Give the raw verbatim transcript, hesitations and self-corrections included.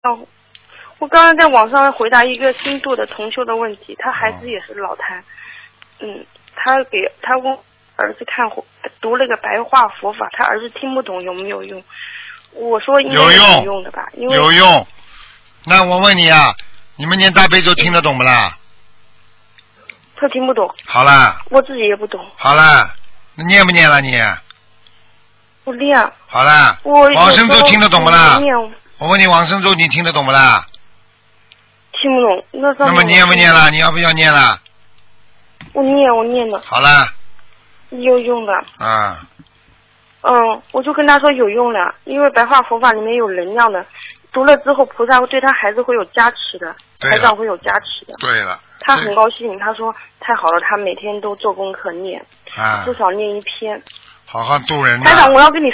哦，我刚刚在网上回答一个新度的同修的问题，他孩子也是脑瘫，嗯，他给他问儿子看读了个白话佛法，他儿子听不懂有没有用？我说应该有用， 有用的吧，因为有用。那我问你啊，你们念大悲咒听得懂不啦？ 他听不懂。 好啦。 我自己也不懂。 好啦，那念不念了你？ 我练。 好啦。 我往生咒听得懂不啦？ 念。 我问你往生咒你听得懂不啦？ 听不懂。那上面那么你念不念了？你要不要念了？ 我念，我念了。 好啦。 有用的。 啊。 嗯，我就跟他说有用了，因为白话佛法里面有能量的，读了之后菩萨会对他孩子会有加持的，台长会有加持的。 对了。 他很高兴，他说太好了，他每天都做功课念， 啊， 至少念一篇。 好好度人。 台长，我要跟你